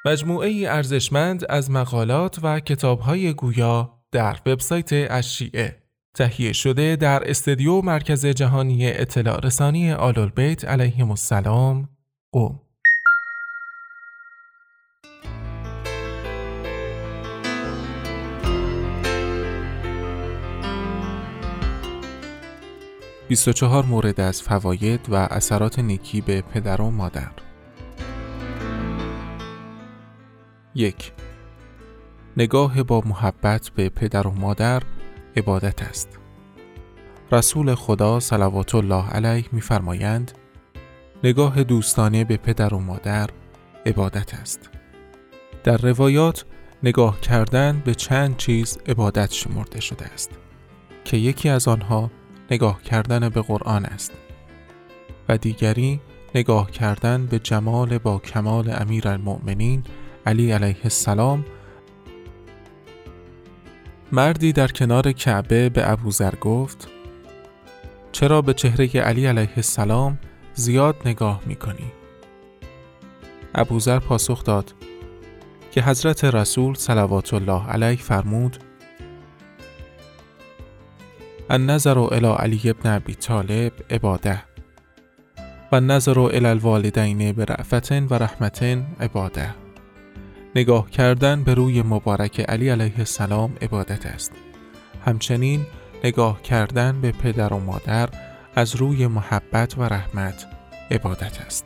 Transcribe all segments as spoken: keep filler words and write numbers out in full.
مجموعه ای ارزشمند از مقالات و کتاب‌های گویا در وبسایت الشیعه تهیه شده در استودیو مرکز جهانی اطلاع رسانی آل‌البیت علیهم السلام قم. بیست و چهار مورد از فواید و اثرات نیکی به پدر و مادر. یک. نگاه با محبت به پدر و مادر عبادت است. رسول خدا صلوات الله علیه می‌فرمایند نگاه دوستانه به پدر و مادر عبادت است. در روایات نگاه کردن به چند چیز عبادت شمرده شده است که یکی از آنها نگاه کردن به قرآن است و دیگری نگاه کردن به جمال با کمال امیرالمؤمنین علی علیه السلام. مردی در کنار کعبه به ابوذر گفت چرا به چهره علی علیه السلام زیاد نگاه می‌کنی؟ ابوذر پاسخ داد که حضرت رسول صلوات الله علیه فرمود النظر الی علی بن ابی طالب عباده و النظر الی الوالدین برأفت و رحمت عباده. نگاه کردن به روی مبارک علی علیه السلام عبادت است. همچنین نگاه کردن به پدر و مادر از روی محبت و رحمت عبادت است.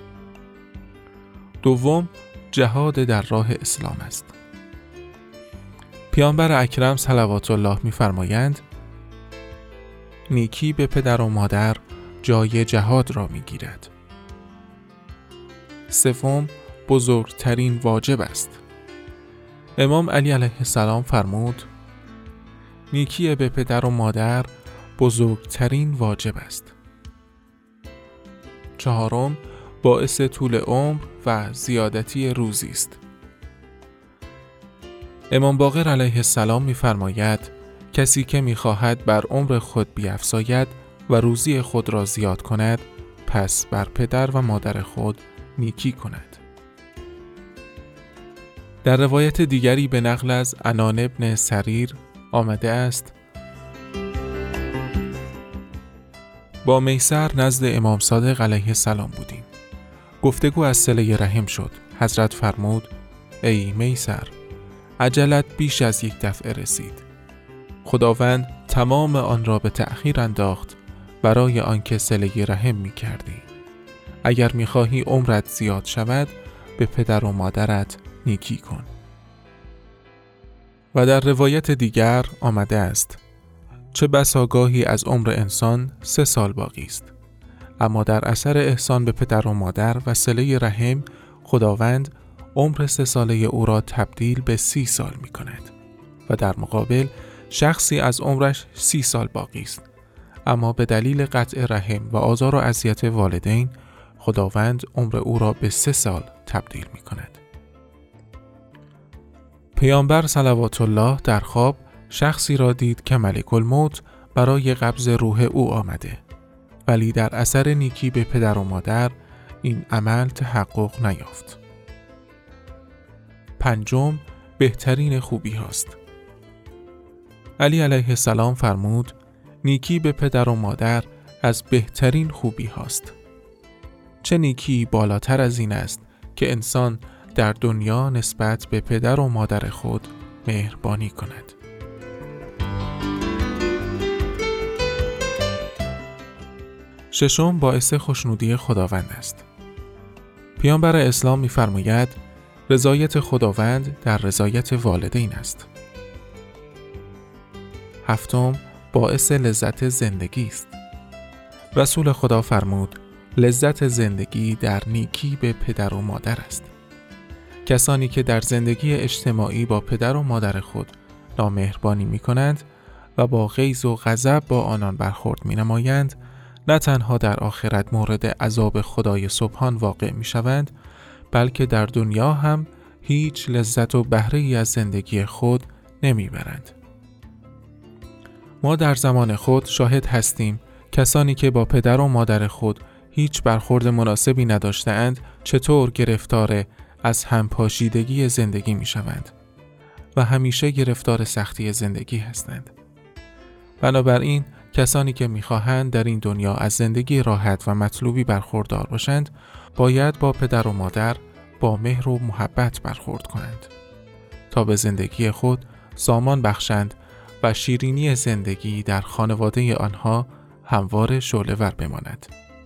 دوم، جهاد در راه اسلام است. پیامبر اکرم صلوات الله می‌فرمایند نیکی به پدر و مادر جای جهاد را می‌گیرد. سوم، بزرگترین واجب است. امام علی علیه السلام فرمود نیکی به پدر و مادر بزرگترین واجب است. چهارم، باعث طول عمر و زیادتی روزی است. امام باقر علیه السلام می‌فرماید کسی که می‌خواهد بر عمر خود بیفزاید و روزی خود را زیاد کند پس بر پدر و مادر خود نیکی کند. در روایت دیگری به نقل از عنان ابن سریر آمده است با میسر نزد امام صادق علیه السلام بودیم. گفتگو از صله رحم شد. حضرت فرمود ای میسر، عجلت بیش از یک دفعه رسید. خداوند تمام آن را به تأخیر انداخت برای آنکه صله رحم می کردی. اگر می خواهی عمرت زیاد شود به پدر و مادرت نیکی کن. و در روایت دیگر آمده است چه بسا گاهی از عمر انسان سه سال باقی است، اما در اثر احسان به پدر و مادر و صله رحم خداوند عمر سه ساله او را تبدیل به سی سال می کند و در مقابل شخصی از عمرش سی سال باقی است، اما به دلیل قطع رحم و آزار و اذیت والدین خداوند عمر او را به سه سال تبدیل می کند. پیامبر صلوات الله در خواب شخصی را دید که ملک الموت برای قبض روح او آمده، ولی در اثر نیکی به پدر و مادر این عمل تحقق نیافت. پنجم، بهترین خوبی هاست. علی علیه السلام فرمود نیکی به پدر و مادر از بهترین خوبی هاست. چه نیکی بالاتر از این است که انسان در دنیا نسبت به پدر و مادر خود مهربانی کند. ششم، باعث خوشنودی خداوند است. پیامبر اسلام می‌فرماید رضایت خداوند در رضایت والدین است. هفتم، باعث لذت زندگی است. رسول خدا فرمود لذت زندگی در نیکی به پدر و مادر است. کسانی که در زندگی اجتماعی با پدر و مادر خود نامهربانی می کنند و با غیظ و غضب با آنان برخورد می نمایند، نه تنها در آخرت مورد عذاب خدای سبحان واقع می شوند، بلکه در دنیا هم هیچ لذت و بهره ای از زندگی خود نمی برند. ما در زمان خود شاهد هستیم کسانی که با پدر و مادر خود هیچ برخورد مناسبی نداشته‌اند چطور گرفتار از همپاشیدگی زندگی می شوند و همیشه گرفتار سختی زندگی هستند. بنابراین کسانی که می خواهند در این دنیا از زندگی راحت و مطلوبی برخوردار باشند، باید با پدر و مادر با مهر و محبت برخورد کنند تا به زندگی خود سامان بخشند و شیرینی زندگی در خانواده آنها هموار شعله‌ور بماند.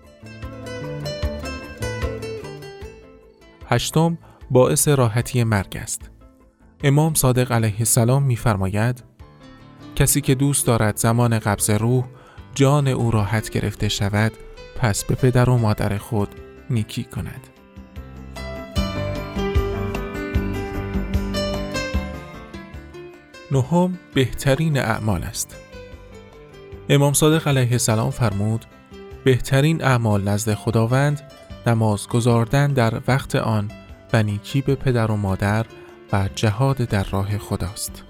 هشتم، باعث راحتی مرگ است. امام صادق علیه السلام می‌فرماید کسی که دوست دارد زمان قبض روح جان او راحت گرفته شود، پس به پدر و مادر خود نیکی کند. نهم، بهترین اعمال است. امام صادق علیه السلام فرمود بهترین اعمال نزد خداوند نماز گزاردن در وقت آن و نیکی به پدر و مادر و جهاد در راه خداست.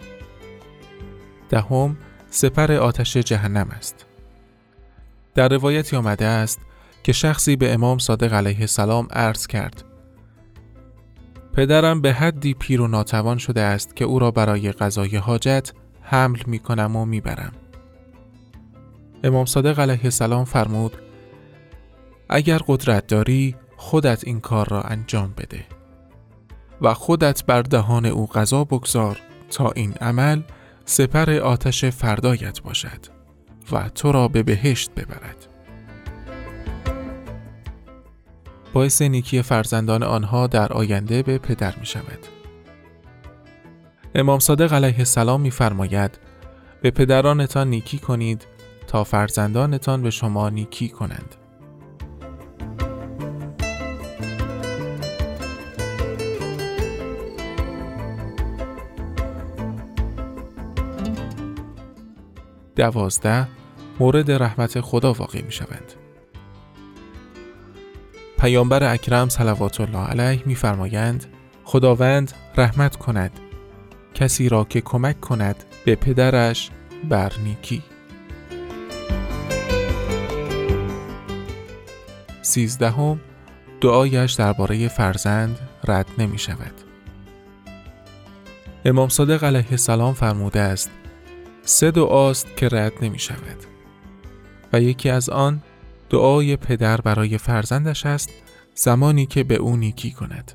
دهم، سپر آتش جهنم است. در روایتی آمده است که شخصی به امام صادق علیه السلام عرض کرد پدرم به حدی پیر و ناتوان شده است که او را برای قضای حاجت حمل می کنم و می برم. امام صادق علیه السلام فرمود اگر قدرت داری خودت این کار را انجام بده و خودت بر دهان او قضا بگذار تا این عمل سپر آتش فردایت باشد و تو را به بهشت ببرد. باعث نیکی فرزندان آنها در آینده به پدر می شود. امام صادق علیه السلام می فرماید به پدرانتان نیکی کنید تا فرزندانتان به شما نیکی کنند. دوازده، مورد رحمت خدا واقع می شوند. پیامبر اکرم صلوات الله علیه می فرمایند خداوند رحمت کند کسی را که کمک کند به پدرش بر نیکی. سیزدهم، دعایش درباره فرزند رد نمی شود. امام صادق علیه السلام فرموده است سه دعاست که رد نمی شود و یکی از آن دعای پدر برای فرزندش است زمانی که به او نیکی کند.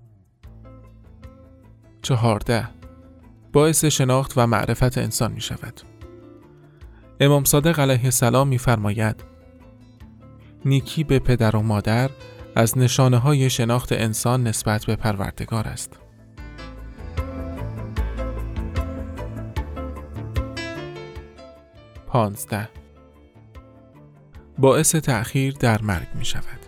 چهارده، باعث شناخت و معرفت انسان می شود. امام صادق علیه السلام می فرماید نیکی به پدر و مادر از نشانه های شناخت انسان نسبت به پروردگار است. پانزده، باعث تأخیر در مرگ می شود.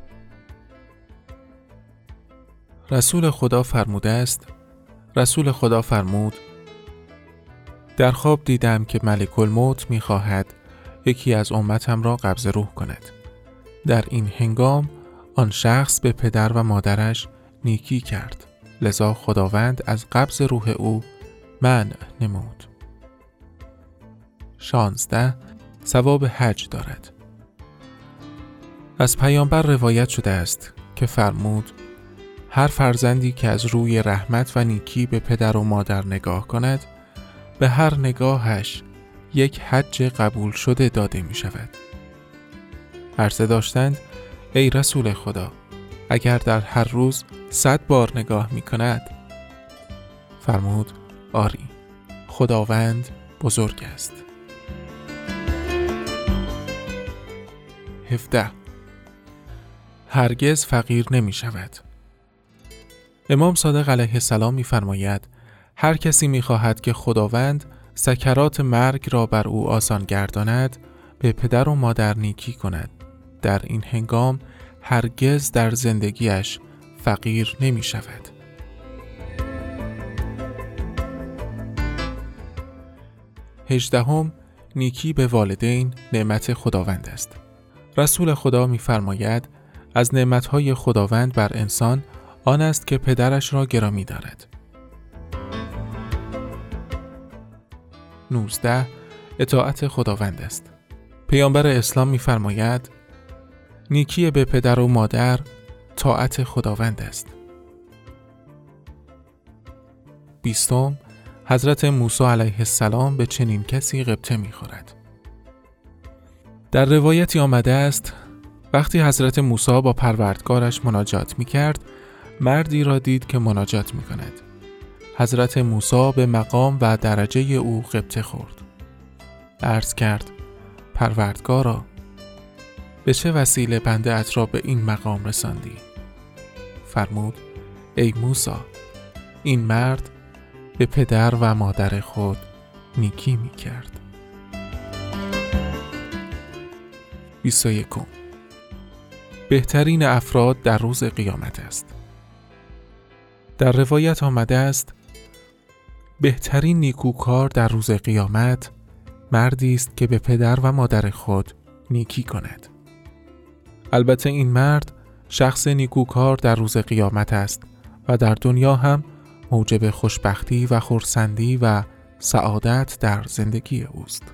رسول خدا فرموده است رسول خدا فرمود در خواب دیدم که ملک الموت می خواهد یکی از امتم را قبض روح کند. در این هنگام آن شخص به پدر و مادرش نیکی کرد، لذا خداوند از قبض روح او منع نمود. شانزده، ثواب حج دارد. از پیامبر روایت شده است که فرمود هر فرزندی که از روی رحمت و نیکی به پدر و مادر نگاه کند به هر نگاهش یک حج قبول شده داده می شود. عرضه داشتند ای رسول خدا اگر در هر روز صد بار نگاه می کند؟ فرمود آری، خداوند بزرگ است. هفده، هرگز فقیر نمی شود. امام صادق علیه السلام می فرماید هر کسی می خواهد که خداوند سکرات مرگ را بر او آسان گرداند به پدر و مادر نیکی کند. در این هنگام هرگز در زندگیش فقیر نمی شود. هجدهم، نیکی به والدین نعمت خداوند است. رسول خدا می فرماید از نعمتهای خداوند بر انسان آن است که پدرش را گرامی دارد. نوزده، اطاعت خداوند است. پیامبر اسلام می فرماید نیکی به پدر و مادر طاعت خداوند است. بیستم حضرت موسی علیه السلام به چنین کسی غبطه می‌خورد. در روایتی آمده است وقتی حضرت موسی با پروردگارش مناجات می‌کرد، مردی را دید که مناجات می‌کند. حضرت موسی به مقام و درجه او غبطه خورد. عرض کرد: پروردگارا، به چه وسیله بنده ات را به این مقام رساندی؟ فرمود: ای موسی، این مرد به پدر و مادر خود نیکی می کرد. بیست و یکم بهترین افراد در روز قیامت است. در روایت آمده است بهترین نیکوکار در روز قیامت مردی است که به پدر و مادر خود نیکی کند. البته این مرد شخص نیکوکار در روز قیامت است و در دنیا هم موجب خوشبختی و خرسندی و سعادت در زندگی اوست.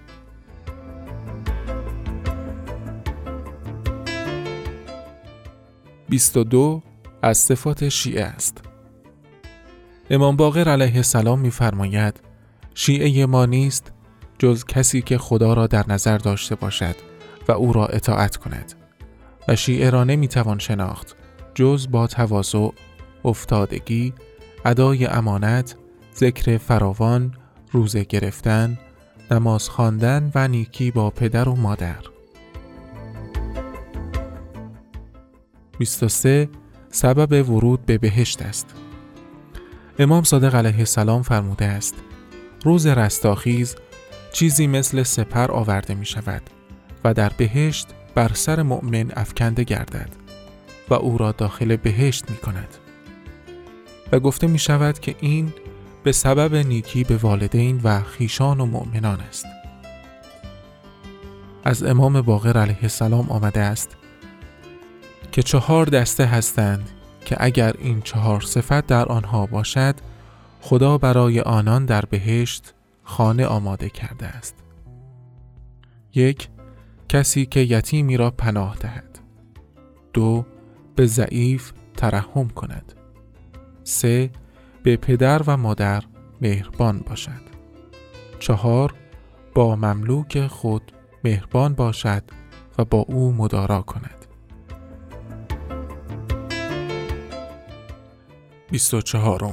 بیست و دو از صفات شیعه است. امام باقر علیه السلام می‌فرماید شیعه ما نیست جز کسی که خدا را در نظر داشته باشد و او را اطاعت کند و شیعه را نمی‌توان شناخت جز با تواضع، افتادگی، ادای امانت، ذکر فراوان، روزه گرفتن، نماز خواندن و نیکی با پدر و مادر. بیست و سه سبب ورود به بهشت است. امام صادق علیه السلام فرموده است روز رستاخیز چیزی مثل سپر آورده می شود و در بهشت بر سر مؤمن افکنده گردد و او را داخل بهشت می کند و گفته می شود که این به سبب نیکی به والدین و خویشان و مؤمنان است. از امام باقر علیه السلام آمده است که چهار دسته هستند که اگر این چهار صفت در آنها باشد خدا برای آنان در بهشت خانه آماده کرده است. یک، کسی که یتیمی را پناه دهد. دو، به ضعیف ترحم کند. سه، به پدر و مادر مهربان باشد. چهار، با مملوک خود مهربان باشد و با او مدارا کند. بیست و چهارم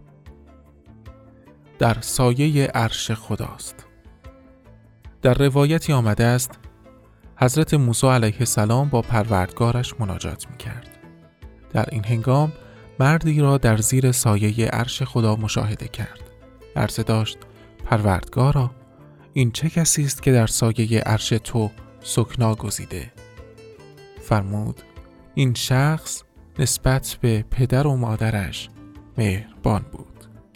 در سایه عرش خداست. در روایتی آمده است حضرت موسی علیه السلام با پروردگارش مناجات می‌کرد. در این هنگام مردی را در زیر سایه عرش خدا مشاهده کرد. عرض داشت: پروردگارا، این چه کسی است که در سایه عرش تو سکنا گزیده؟ فرمود: این شخص نسبت به پدر و مادرش مهربان بود.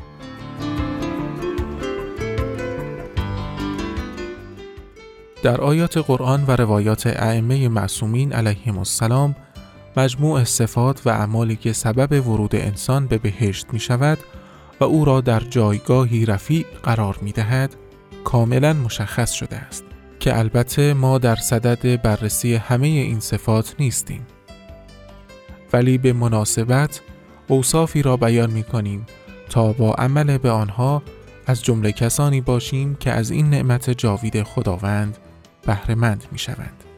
در آیات قرآن و روایات ائمه معصومین علیهم السلام مجموع صفات و اعمالی که سبب ورود انسان به بهشت می شود و او را در جایگاهی رفیع قرار می دهد کاملا مشخص شده است که البته ما در صدد بررسی همه این صفات نیستیم، ولی به مناسبت اوصافی را بیان می کنیم تا با عمل به آنها از جمله کسانی باشیم که از این نعمت جاوید خداوند بهره مند می شوند.